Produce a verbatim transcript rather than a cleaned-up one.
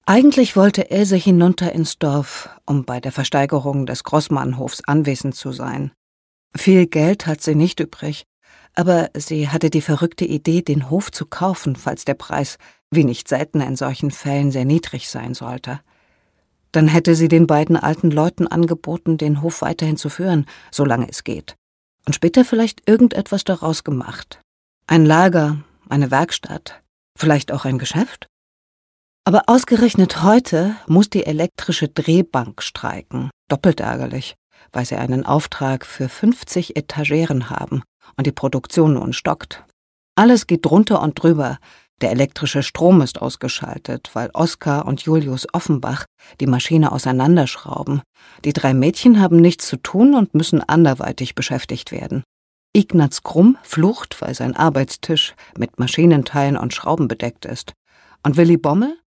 Eigentlich wollte Else hinunter ins Dorf, um bei der Versteigerung des Grossmannhofs anwesend zu sein. Viel Geld hat sie nicht übrig, aber sie hatte die verrückte Idee, den Hof zu kaufen, falls der Preis, wie nicht selten in solchen Fällen, sehr niedrig sein sollte. Dann hätte sie den beiden alten Leuten angeboten, den Hof weiterhin zu führen, solange es geht. Und später vielleicht irgendetwas daraus gemacht. Ein Lager, eine Werkstatt, vielleicht auch ein Geschäft? Aber ausgerechnet heute muss die elektrische Drehbank streiken. Doppelt ärgerlich, weil sie einen Auftrag für fünfzig Etageren haben und die Produktion nun stockt. Alles geht drunter und drüber. Der elektrische Strom ist ausgeschaltet, weil Oskar und Julius Offenbach die Maschine auseinanderschrauben. Die drei Mädchen haben nichts zu tun und müssen anderweitig beschäftigt werden. Ignaz Krumm flucht, weil sein Arbeitstisch mit Maschinenteilen und Schrauben bedeckt ist. Und Willi Bommel?